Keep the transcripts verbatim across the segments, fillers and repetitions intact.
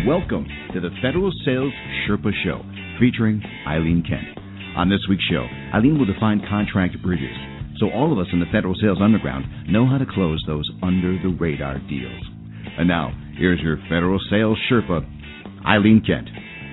Welcome to the Federal Sales Sherpa Show, featuring Eileen Kent. On this week's show, Eileen will define contract bridges, so all of us in the Federal Sales Underground know how to close those under-the-radar deals. And now, here's your Federal Sales Sherpa, Eileen Kent.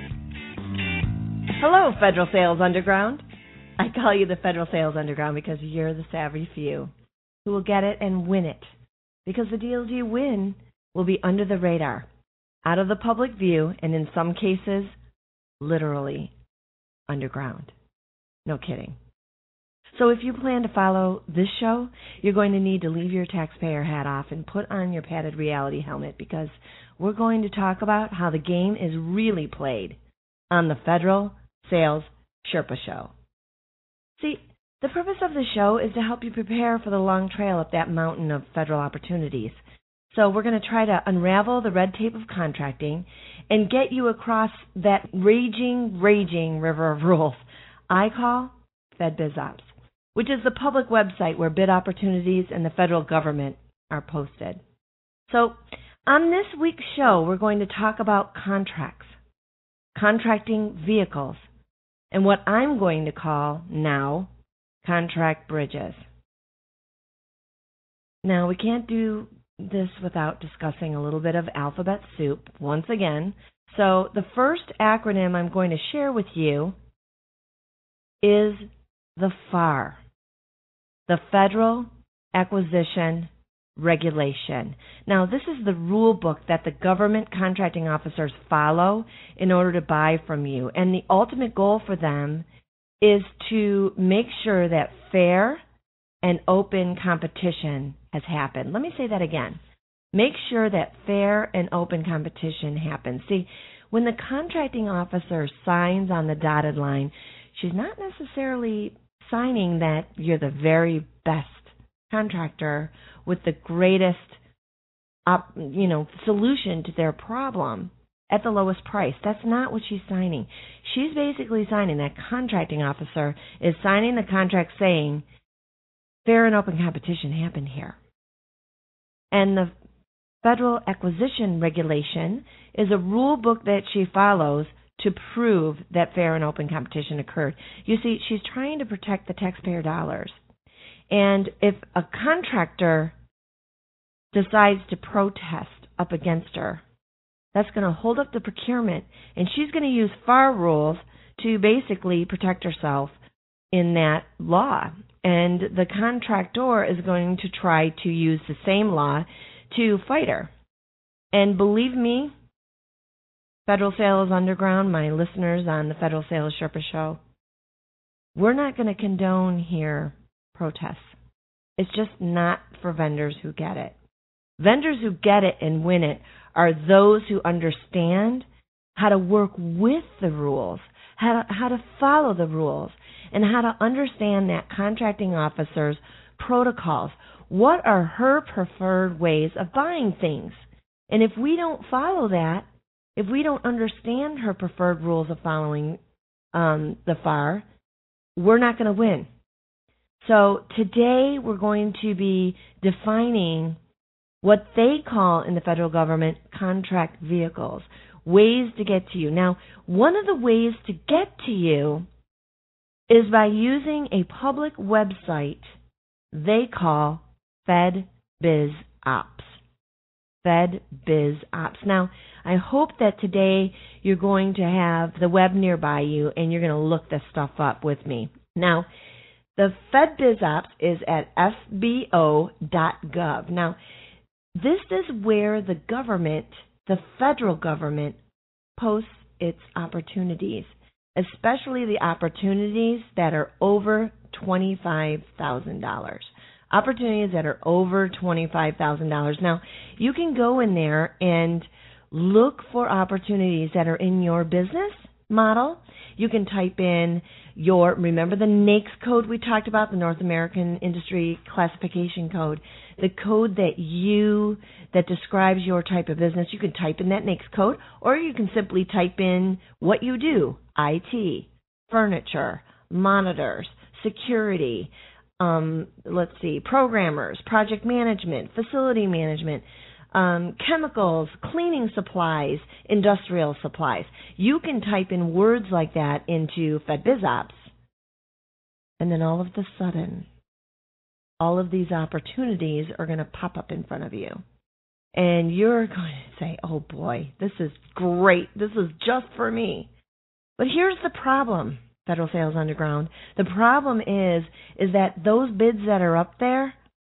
Hello, Federal Sales Underground. I call you the Federal Sales Underground because you're the savvy few who will get it and win it, because the deals you win will be under the radar, out of the public view, and in some cases, literally underground. No kidding. So if you plan to follow this show, you're going to need to leave your taxpayer hat off and put on your padded reality helmet, because we're going to talk about how the game is really played on the Federal Sales Sherpa Show. See, the purpose of the show is to help you prepare for the long trail up that mountain of federal opportunities. So we're going to try to unravel the red tape of contracting and get you across that raging, raging river of rules I call FedBizOps, which is the public website where bid opportunities and the federal government are posted. So on this week's show, we're going to talk about contracts, contracting vehicles, and what I'm going to call now contract bridges. Now, we can't do this without discussing a little bit of alphabet soup once again. So the first acronym I'm going to share with you is the FAR, the Federal Acquisition Regulation. Now, this is the rule book that the government contracting officers follow in order to buy from you. And the ultimate goal for them is to make sure that fair and open competition has happened. Let me say that again. Make sure that fair and open competition happens. See, when the contracting officer signs on the dotted line, she's not necessarily signing that you're the very best contractor with the greatest op, you know, solution to their problem at the lowest price. That's not what she's signing. She's basically signing, that contracting officer is signing the contract saying fair and open competition happened here. And the Federal Acquisition Regulation is a rule book that she follows to prove that fair and open competition occurred. You see, she's trying to protect the taxpayer dollars. And if a contractor decides to protest up against her, that's going to hold up the procurement, and she's going to use FAR rules to basically protect herself in that law. And the contractor is going to try to use the same law to fight her. And believe me, Federal Sales Underground, my listeners on the Federal Sales Sherpa Show, we're not going to condone here protests. It's just not for vendors who get it. Vendors who get it and win it are those who understand how to work with the rules, how to, how to follow the rules, and how to understand that contracting officer's protocols. What are her preferred ways of buying things? And if we don't follow that, if we don't understand her preferred rules of following um, the FAR, we're not going to win. So today we're going to be defining what they call in the federal government contract vehicles, ways to get to you. Now, one of the ways to get to you is by using a public website they call FedBizOps. FedBizOps. Now, I hope that today you're going to have the web nearby you and you're going to look this stuff up with me. Now, the FedBizOps is at F B O dot gov. Now, this is where the government, the federal government, posts its opportunities, especially the opportunities that are over twenty-five thousand dollars. Opportunities that are over twenty-five thousand dollars. Now, you can go in there and look for opportunities that are in your business model. You can type in your, remember the NAICS code we talked about, the North American Industry Classification Code, the code that you, that describes your type of business. You can type in that NAICS code, or you can simply type in what you do, I T, furniture, monitors, security, um, let's see, programmers, project management, facility management, um, chemicals, cleaning supplies, industrial supplies. You can type in words like that into FedBizOps, and then all of a sudden, all of these opportunities are going to pop up in front of you. And you're going to say, oh boy, this is great. This is just for me. But here's the problem, Federal Sales Underground. The problem is, is that those bids that are up there,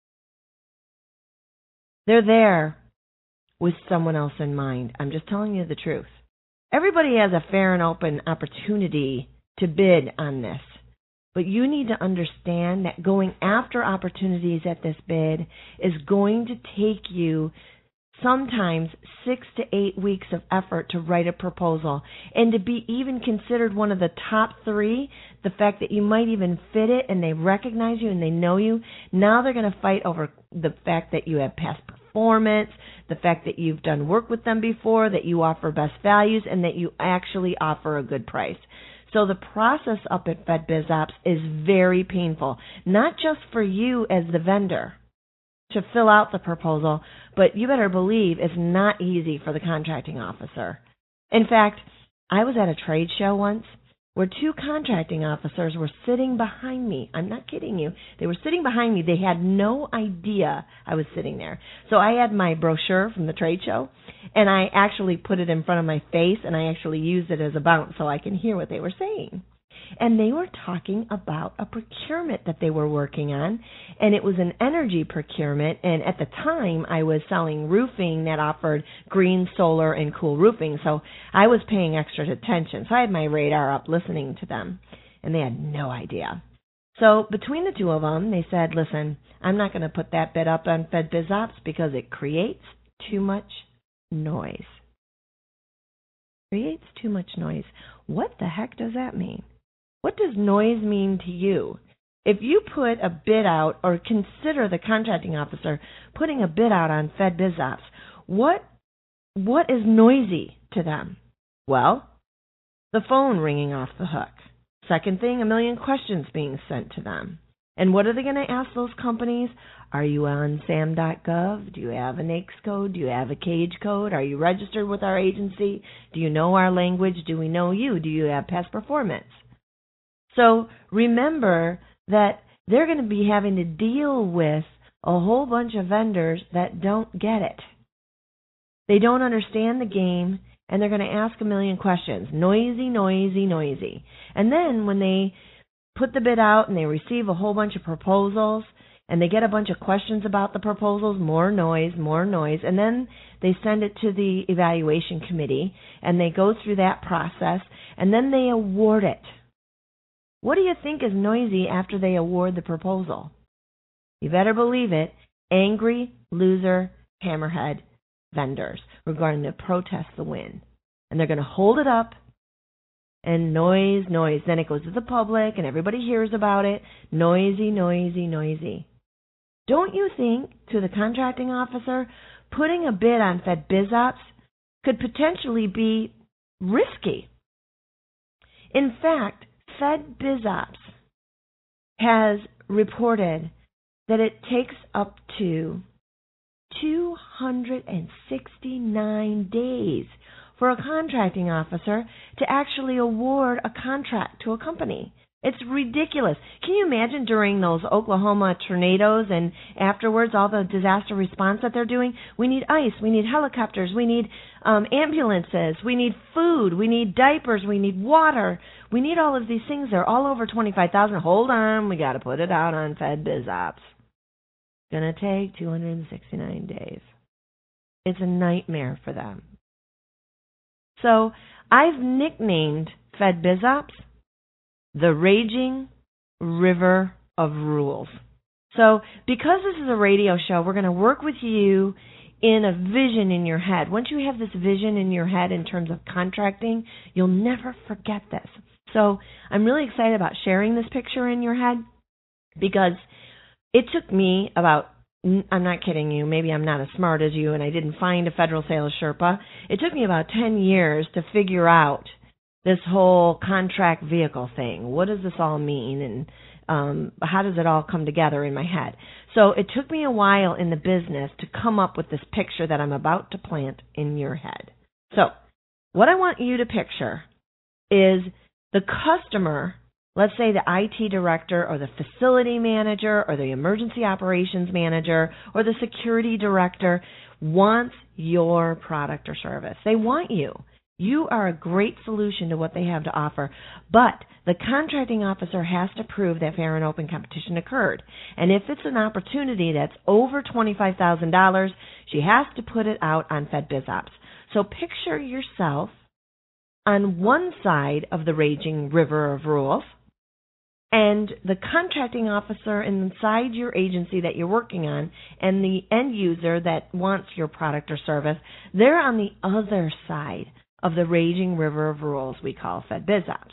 they're there with someone else in mind. I'm just telling you the truth. Everybody has a fair and open opportunity to bid on this. But you need to understand that going after opportunities at this bid is going to take you sometimes six to eight weeks of effort to write a proposal. And to be even considered one of the top three, the fact that you might even fit it and they recognize you and they know you, now they're going to fight over the fact that you have past performance, the fact that you've done work with them before, that you offer best values, and that you actually offer a good price. So the process up at FedBizOps is very painful, not just for you as the vendor to fill out the proposal, but you better believe it's not easy for the contracting officer. In fact, I was at a trade show once where two contracting officers were sitting behind me. I'm not kidding you. They were sitting behind me. They had no idea I was sitting there. So I had my brochure from the trade show, and I actually put it in front of my face, and I actually used it as a bounce so I can hear what they were saying. And they were talking about a procurement that they were working on, and it was an energy procurement. And at the time, I was selling roofing that offered green, solar, and cool roofing. So I was paying extra attention. So I had my radar up listening to them, and they had no idea. So between the two of them, they said, listen, I'm not going to put that bid up on FedBizOps because it creates too much noise. Creates too much noise. What the heck does that mean? What does noise mean to you? If you put a bid out, or consider the contracting officer putting a bid out on FedBizOps, what what is noisy to them? Well, the phone ringing off the hook. Second thing, a million questions being sent to them. And what are they going to ask those companies? Are you on S A M dot gov? Do you have an A I C S code? Do you have a CAGE code? Are you registered with our agency? Do you know our language? Do we know you? Do you have past performance? So remember that they're going to be having to deal with a whole bunch of vendors that don't get it. They don't understand the game, and they're going to ask a million questions. Noisy, noisy, noisy. And then when they put the bid out and they receive a whole bunch of proposals, and they get a bunch of questions about the proposals, more noise, more noise, and then they send it to the evaluation committee, and they go through that process, and then they award it. What do you think is noisy after they award the proposal? You better believe it, angry, loser, hammerhead vendors who are going to protest the win. And they're going to hold it up, and noise, noise. Then it goes to the public, and everybody hears about it. Noisy, noisy, noisy. Don't you think, to the contracting officer, putting a bid on FedBizOps could potentially be risky? In fact, FedBizOps has reported that it takes up to two hundred sixty-nine days for a contracting officer to actually award a contract to a company. It's ridiculous. Can you imagine during those Oklahoma tornadoes and afterwards all the disaster response that they're doing? We need ice, we need helicopters, we need um, ambulances, we need food, we need diapers, we need water. We need all of these things. They're all over twenty-five thousand. Hold on, we got to put it out on FedBizOps. It's going to take two hundred sixty-nine days. It's a nightmare for them. So I've nicknamed FedBizOps the Raging River of Rules. So because this is a radio show, we're going to work with you in a vision in your head. Once you have this vision in your head in terms of contracting, you'll never forget this. So I'm really excited about sharing this picture in your head because it took me about, I'm not kidding you, maybe I'm not as smart as you and I didn't find a federal sales Sherpa. It took me about ten years to figure out this whole contract vehicle thing. What does this all mean? And um, how does it all come together in my head? So it took me a while in the business to come up with this picture that I'm about to plant in your head. So what I want you to picture is the customer, let's say the I T director or the facility manager or the emergency operations manager or the security director wants your product or service. They want you. You are a great solution to what they have to offer, but the contracting officer has to prove that fair and open competition occurred. And if it's an opportunity that's over twenty-five thousand dollars, she has to put it out on FedBizOpps. So picture yourself on one side of the raging river of rules, and the contracting officer inside your agency that you're working on and the end user that wants your product or service, they're on the other side of the raging river of rules we call FedBizOpps.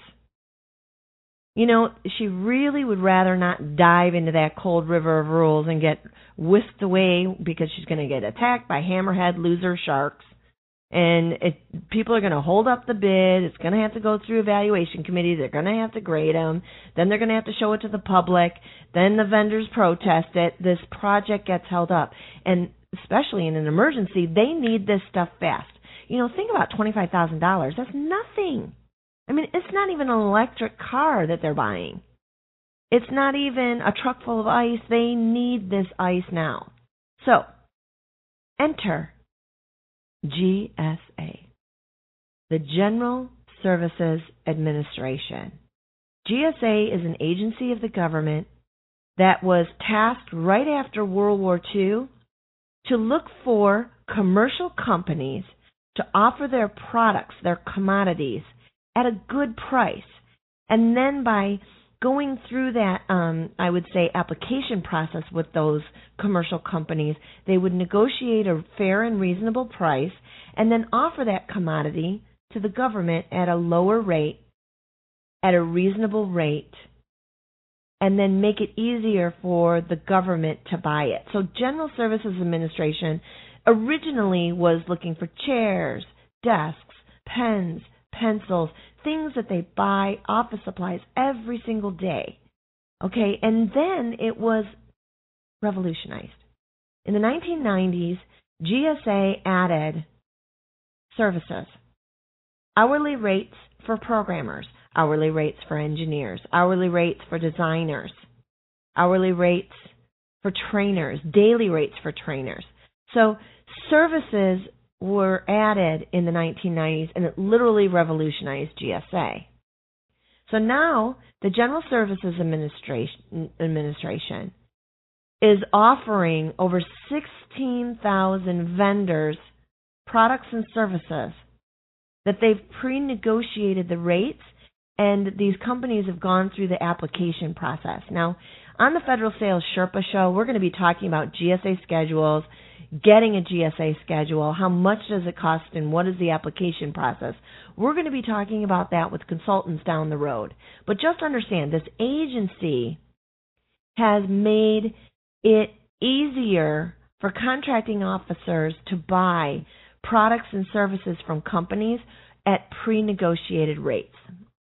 You know, she really would rather not dive into that cold river of rules and get whisked away because she's going to get attacked by hammerhead loser sharks. And it, people are going to hold up the bid. It's going to have to go through evaluation committee. They're going to have to grade them. Then they're going to have to show it to the public. Then the vendors protest it. This project gets held up. And especially in an emergency, they need this stuff fast. You know, think about twenty-five thousand dollars. That's nothing. I mean, it's not even an electric car that they're buying. It's not even a truck full of ice. They need this ice now. So, enter G S A, the General Services Administration. G S A is an agency of the government that was tasked right after World War Two to look for commercial companies to offer their products, their commodities, at a good price. And then by going through that, um, I would say, application process with those commercial companies, they would negotiate a fair and reasonable price and then offer that commodity to the government at a lower rate, at a reasonable rate, and then make it easier for the government to buy it. So General Services Administration originally was looking for chairs, desks, pens, pencils, things that they buy, office supplies every single day. Okay, and then it was revolutionized. In the nineteen nineties, G S A added services, hourly rates for programmers, hourly rates for engineers, hourly rates for designers, hourly rates for trainers, daily rates for trainers. So services were added in the nineteen nineties, and it literally revolutionized G S A. So now the General Services Administration, Administration is offering over sixteen thousand vendors products and services that they've pre-negotiated the rates, and these companies have gone through the application process. Now, on the Federal Sales Sherpa Show, we're going to be talking about G S A schedules, getting a G S A schedule, how much does it cost, and what is the application process. We're going to be talking about that with consultants down the road. But just understand, this agency has made it easier for contracting officers to buy products and services from companies at pre-negotiated rates.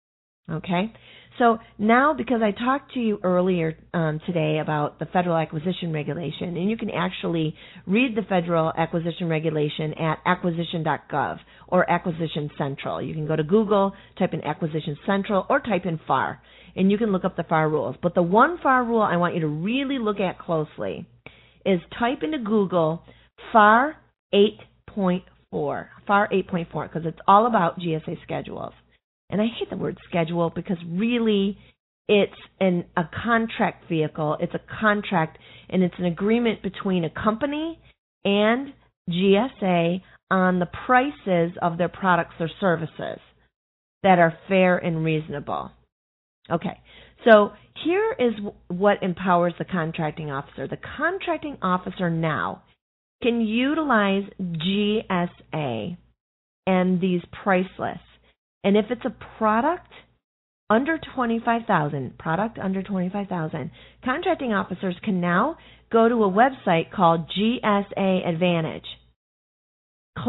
Okay? So now, because I talked to you earlier um, today about the Federal Acquisition Regulation, and you can actually read the Federal Acquisition Regulation at acquisition dot gov or Acquisition Central. You can go to Google, type in Acquisition Central, or type in F A R, and you can look up the F A R rules. But the one F A R rule I want you to really look at closely is type into Google F A R eight point four, F A R eight point four, because it's all about G S A schedules. And I hate the word schedule because really it's an, a contract vehicle. It's a contract, and it's an agreement between a company and G S A on the prices of their products or services that are fair and reasonable. Okay, so here is what empowers the contracting officer. The contracting officer now can utilize G S A and these price lists. And if it's a product under twenty-five thousand dollars, product under twenty-five thousand dollars, contracting officers can now go to a website called G S A Advantage. Click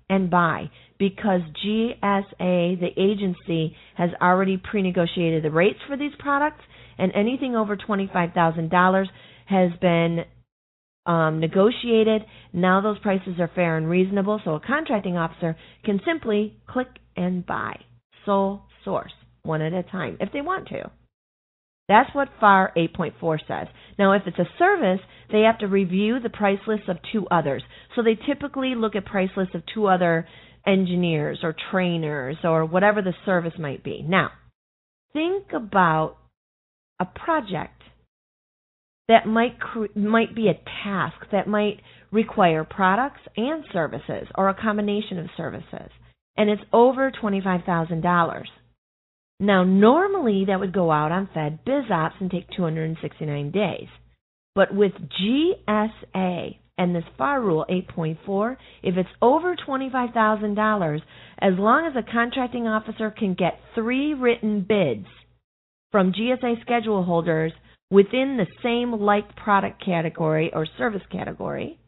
and buy, because G S A, the agency, has already pre-negotiated the rates for these products, and anything over twenty-five thousand dollars has been um, negotiated. Now those prices are fair and reasonable, so a contracting officer can simply click and buy, sole source, one at a time, if they want to. That's what F A R eight point four says. Now, if it's a service, they have to review the price lists of two others. So they typically look at price lists of two other engineers or trainers or whatever the service might be. Now, think about a project that might cre- might be a task that might require products and services or a combination of services, and it's over twenty-five thousand dollars. Now, normally that would go out on Fed BizOps and take two hundred sixty-nine days. But with G S A and this F A R Rule eight point four, if it's over twenty-five thousand dollars, as long as a contracting officer can get three written bids from G S A schedule holders within the same like product category or service category,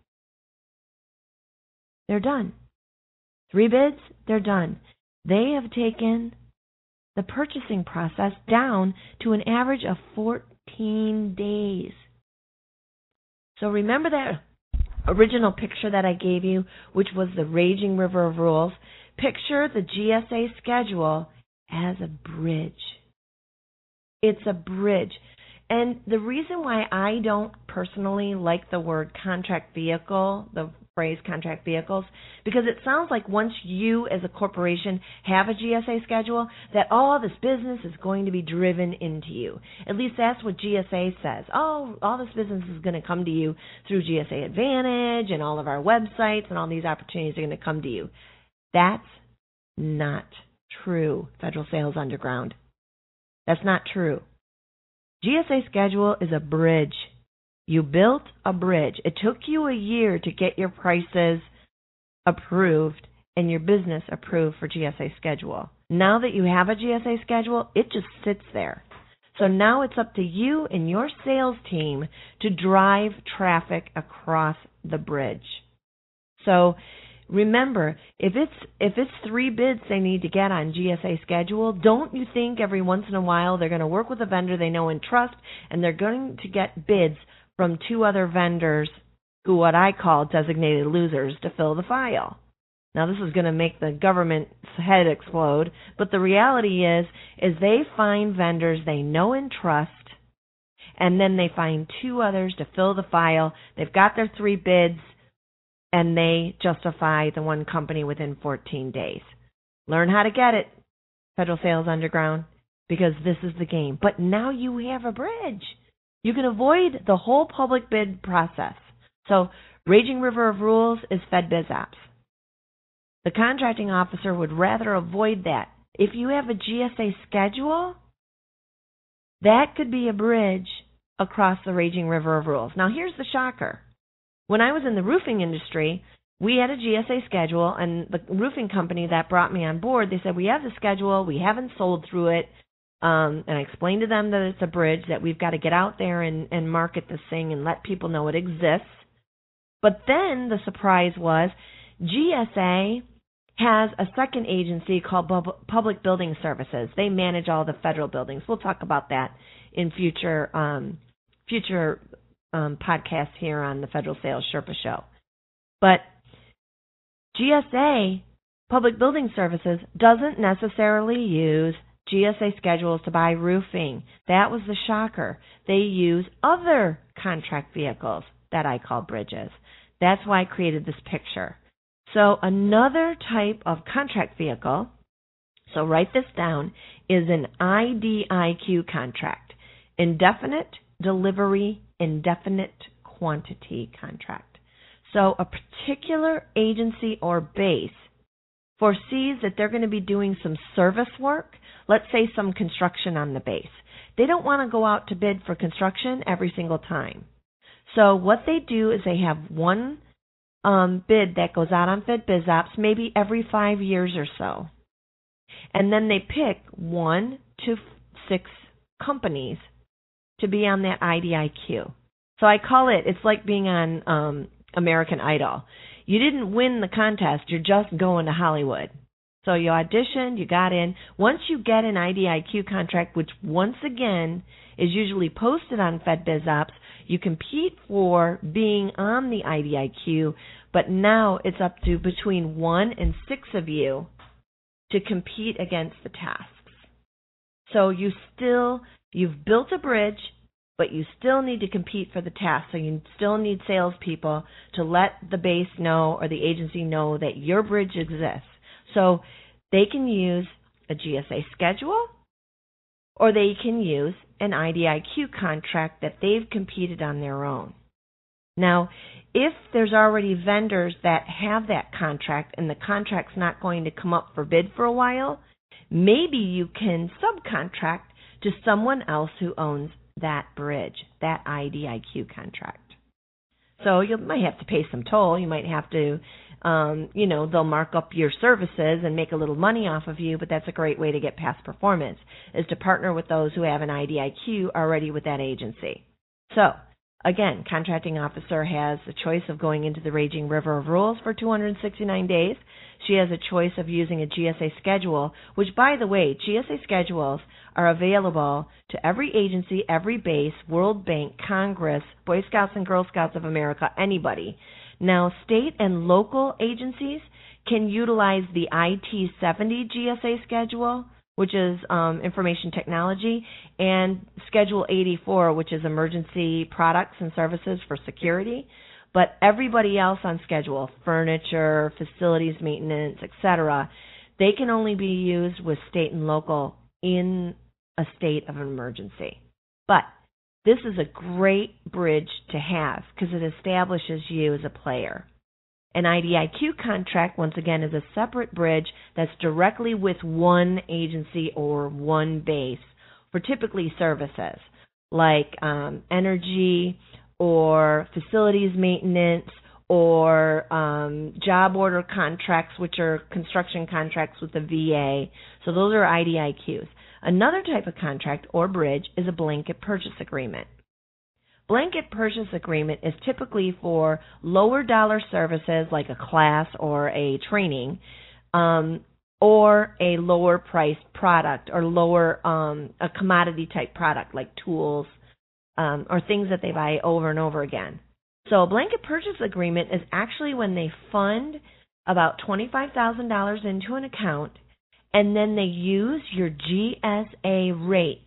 they're done. Three bids, they're done. They have taken the purchasing process down to an average of fourteen days. So remember that original picture that I gave you, which was the raging river of rules? Picture the G S A schedule as a bridge. It's a bridge. And the reason why I don't personally like the word contract vehicle, the phrase contract vehicles, because it sounds like once you as a corporation have a G S A schedule, that all this business is going to be driven into you. At least that's what G S A says. Oh, all this business is going to come to you through G S A Advantage and all of our websites, and all these opportunities are going to come to you. That's not true, Federal Sales Underground. That's not true. G S A schedule is a bridge. You built a bridge. It took you a year to get your prices approved and your business approved for G S A schedule. Now that you have a G S A schedule, it just sits there. So now it's up to you and your sales team to drive traffic across the bridge. So remember, if it's if it's three bids they need to get on G S A schedule, don't you think every once in a while they're going to work with a vendor they know and trust, and they're going to get bids from two other vendors who what I call designated losers to fill the file. Now this is going to make the government's head explode, but the reality is, is they find vendors they know and trust, and then they find two others to fill the file. They've got their three bids, and they justify the one company within fourteen days. Learn how to get it, Federal Sales Underground, because this is the game. But now you have a bridge. You can avoid the whole public bid process. So, Raging River of Rules is Fed BizOps. The contracting officer would rather avoid that. If you have a G S A schedule, that could be a bridge across the Raging River of Rules. Now, here's the shocker. When I was in the roofing industry, we had a G S A schedule, and the roofing company that brought me on board, they said, we have the schedule, we haven't sold through it, um, and I explained to them that it's a bridge, that we've got to get out there and, and market this thing and let people know it exists. But then the surprise was G S A has a second agency called Public Building Services. They manage all the federal buildings. We'll talk about that in future um, future Um, podcast here on the Federal Sales Sherpa Show. But G S A, Public Building Services, doesn't necessarily use G S A schedules to buy roofing. That was the shocker. They use other contract vehicles that I call bridges. That's why I created this picture. So another type of contract vehicle, so write this down, is an I D I Q contract, Indefinite Delivery Indefinite Quantity Contract. So a particular agency or base foresees that they're going to be doing some service work, let's say some construction on the base. They don't want to go out to bid for construction every single time. So what they do is they have one um, bid that goes out on Fed BizOps maybe every five years or so. And then they pick one to six companies to be on that I D I Q. So I call it, it's like being on um, American Idol. you didn't win the contest. You're just going to Hollywood. So you auditioned, you got in. Once you get an I D I Q contract, which once again is usually posted on FedBizOpps, you compete for being on the I D I Q, but now it's up to between one and six of you to compete against the tasks. So you still, you've built a bridge, but you still need to compete for the task. So you still need salespeople to let the base know or the agency know that your bridge exists. So they can use a G S A schedule, or they can use an I D I Q contract that they've competed on their own. Now, if there's already vendors that have that contract and the contract's not going to come up for bid for a while, maybe you can subcontract to someone else who owns that bridge, that I D I Q contract. So you might have to pay some toll. You might have to, um, you know, they'll mark up your services and make a little money off of you, but that's a great way to get past performance, is to partner with those who have an I D I Q already with that agency. So, again, contracting officer has the choice of going into the Raging River of Rules for two hundred sixty-nine days. She has a choice of using a G S A schedule, which, by the way, G S A schedules are available to every agency, every base, World Bank, Congress, Boy Scouts and Girl Scouts of America, anybody. Now, state and local agencies can utilize the I T seventy G S A schedule, which is um, information technology, and Schedule eighty-four, which is emergency products and services for security. But everybody else on schedule, furniture, facilities maintenance, et cetera, they can only be used with state and local in a state of emergency. But this is a great bridge to have because it establishes you as a player. An I D I Q contract, once again, is a separate bridge that's directly with one agency or one base for typically services like um, energy or facilities maintenance or um, job order contracts, which are construction contracts with the V A. So those are I D I Qs. Another type of contract or bridge is a blanket purchase agreement. Blanket purchase agreement is typically for lower dollar services like a class or a training, um, or a lower priced product or lower um, a commodity type product like tools um, or things that they buy over and over again. So a blanket purchase agreement is actually when they fund about twenty-five thousand dollars into an account and then they use your G S A rates.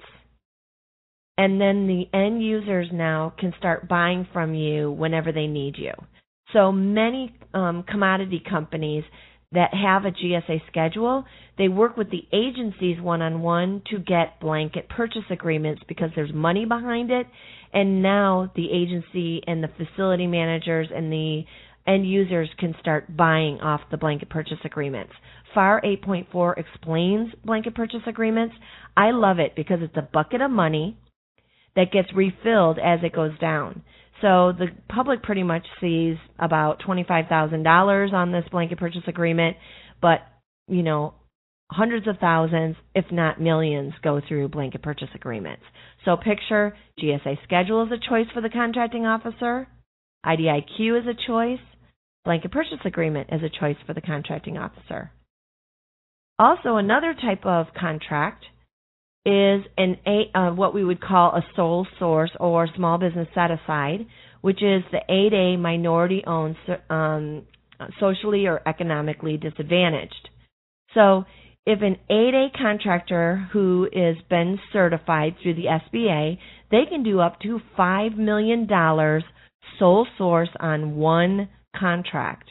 And then the end users now can start buying from you whenever they need you. So many um, commodity companies that have a G S A schedule, they work with the agencies one-on-one to get blanket purchase agreements because there's money behind it. And now the agency and the facility managers and the end users can start buying off the blanket purchase agreements. F A R eight point four explains blanket purchase agreements. I love it because it's a bucket of money that gets refilled as it goes down. So the public pretty much sees about twenty-five thousand dollars on this blanket purchase agreement, but, you know, hundreds of thousands, if not millions, go through blanket purchase agreements. So picture G S A schedule is a choice for the contracting officer, I D I Q is a choice, blanket purchase agreement is a choice for the contracting officer. Also, another type of contract is an a, uh, what we would call a sole source or small business set-aside, which is the eight A minority-owned, um, socially or economically disadvantaged. So if an eight A contractor who has been certified through the S B A, they can do up to five million dollars sole source on one contract.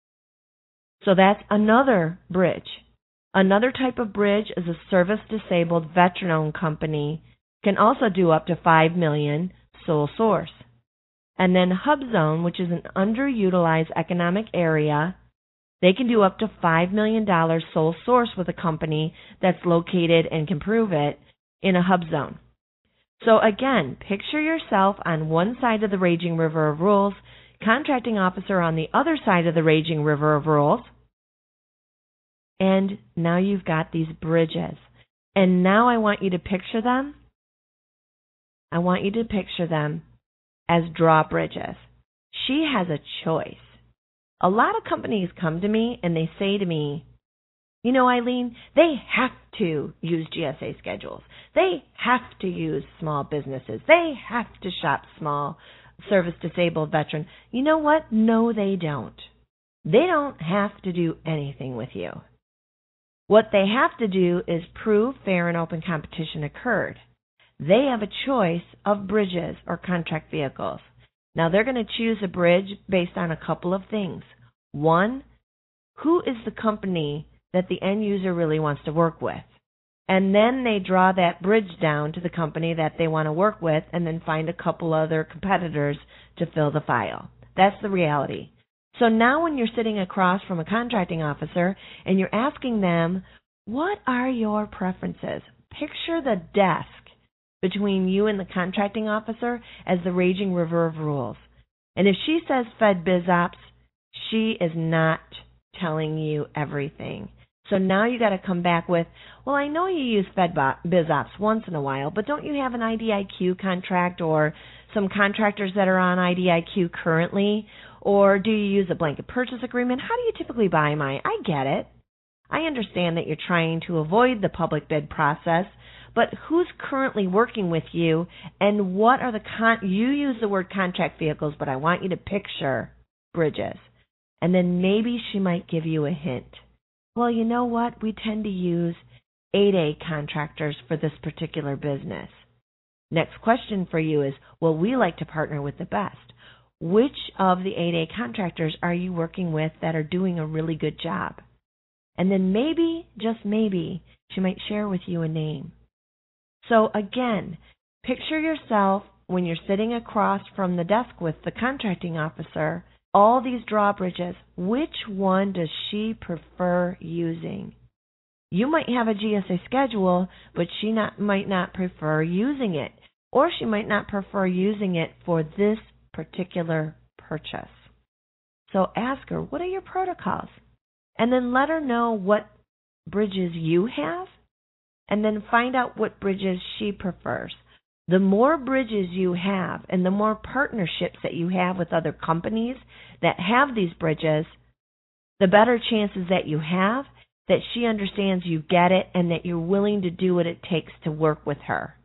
So that's another bridge. Another type of bridge is a service-disabled veteran-owned company can also do up to five million dollars sole source. And then HubZone, which is an underutilized economic area, they can do up to five million dollars sole source with a company that's located and can prove it in a HubZone. So again, picture yourself on one side of the Raging River of Rules, contracting officer on the other side of the Raging River of Rules, and now you've got these bridges. And now I want you to picture them. I want you to picture them as drawbridges. She has a choice. A lot of companies come to me and they say to me, you know, Eileen, they have to use G S A schedules. They have to use small businesses. They have to shop small service disabled veteran. You know what? No, they don't. They don't have to do anything with you. What they have to do is prove fair and open competition occurred. They have a choice of bridges or contract vehicles. Now, they're going to choose a bridge based on a couple of things. One, who is the company that the end user really wants to work with? And then they draw that bridge down to the company that they want to work with and then find a couple other competitors to fill the file. That's the reality. So now when you're sitting across from a contracting officer and you're asking them, what are your preferences? Picture the desk between you and the contracting officer as the raging river of rules. And if she says Fed BizOps, she is not telling you everything. So now you got to come back with, well, I know you use Fed BizOps once in a while, but don't you have an I D I Q contract or some contractors that are on I D I Q currently? Or do you use a blanket purchase agreement? How do you typically buy mine? I get it. I understand that you're trying to avoid the public bid process, but who's currently working with you and what are the con- you use the word contract vehicles, but I want you to picture bridges. And then maybe she might give you a hint. Well, you know what? We tend to use eight A contractors for this particular business. Next question for you is, well, we like to partner with the best. Which of the eight A contractors are you working with that are doing a really good job? And then maybe, just maybe, she might share with you a name. So again, picture yourself when you're sitting across from the desk with the contracting officer, all these drawbridges. Which one does she prefer using? You might have a G S A schedule, but she not, might not prefer using it. Or she might not prefer using it for this particular purchase. So ask her, what are your protocols? And then let her know what bridges you have, and then find out what bridges she prefers. The more bridges you have and the more partnerships that you have with other companies that have these bridges, the better chances that you have that she understands you get it and that you're willing to do what it takes to work with her.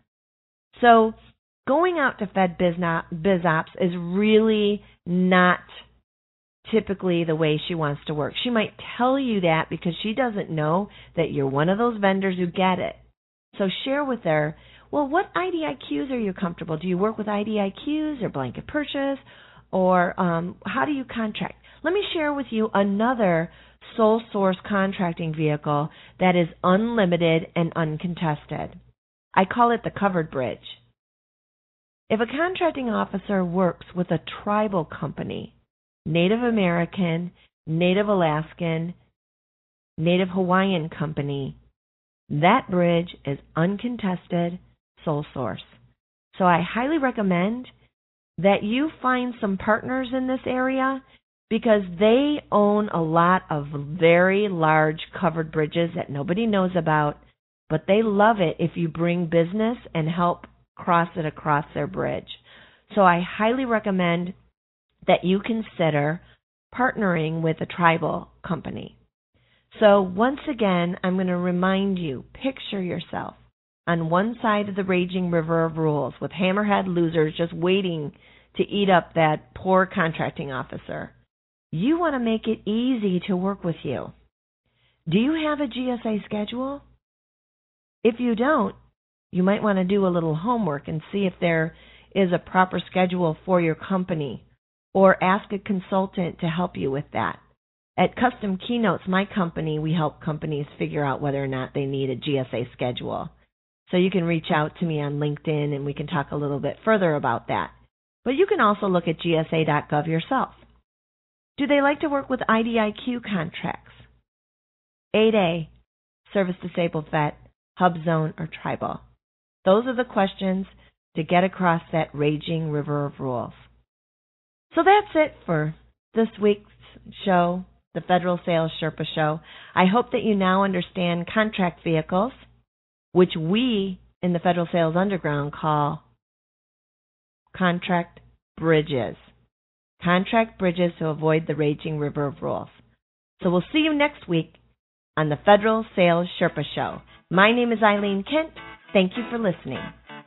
So going out to Fed BizOps is really not typically the way she wants to work. She might tell you that because she doesn't know that you're one of those vendors who get it. So share with her, well, what I D I Qs are you comfortable? Do you work with I D I Qs or blanket purchase? Or um, how do you contract? Let me share with you another sole source contracting vehicle that is unlimited and uncontested. I call it the covered bridge. If a contracting officer works with a tribal company, Native American, Native Alaskan, Native Hawaiian company, that bridge is uncontested, sole source. So I highly recommend that you find some partners in this area because they own a lot of very large covered bridges that nobody knows about, but they love it if you bring business and help cross it across their bridge. So I highly recommend that you consider partnering with a tribal company. So once again, I'm going to remind you, picture yourself on one side of the raging river of rules with hammerhead losers just waiting to eat up that poor contracting officer. You want to make it easy to work with you. Do you have a G S A schedule? If you don't, you might want to do a little homework and see if there is a proper schedule for your company, or ask a consultant to help you with that. At Custom Keynotes, my company, we help companies figure out whether or not they need a G S A schedule. So you can reach out to me on LinkedIn and we can talk a little bit further about that. But you can also look at G S A dot gov yourself. Do they like to work with I D I Q contracts? eight A, Service Disabled Vet, Hub Zone, or Tribal? Those are the questions to get across that raging river of rules. So that's it for this week's show, the Federal Sales Sherpa Show. I hope that you now understand contract vehicles, which we in the Federal Sales Underground call contract bridges. contract bridges to avoid the raging river of rules. So we'll see you next week on the Federal Sales Sherpa Show. My name is Eileen Kent. Thank you for listening.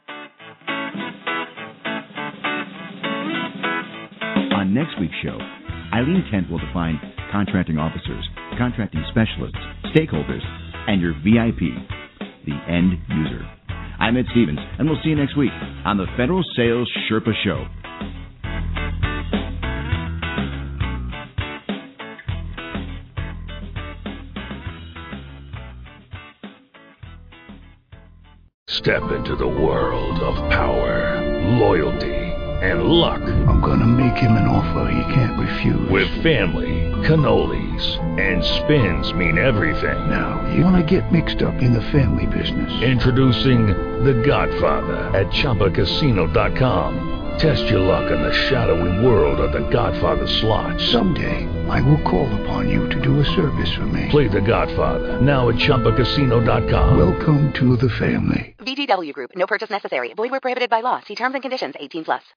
On next week's show, Eileen Kent will define contracting officers, contracting specialists, stakeholders, and your V I P, the end user. I'm Ed Stevens, and we'll see you next week on the Federal Sales Sherpa Show. Step into the world of power, loyalty, and luck. I'm gonna make him an offer he can't refuse. With family, cannolis, and spins mean everything. Now, you wanna get mixed up in the family business. Introducing The Godfather at Chumba Casino dot com. Test your luck in the shadowy world of The Godfather slot. Someday, I will call upon you to do a service for me. Play The Godfather, now at Chumba Casino dot com. Welcome to the family. V G W Group. No purchase necessary. Void where prohibited by law. See terms and conditions. eighteen plus.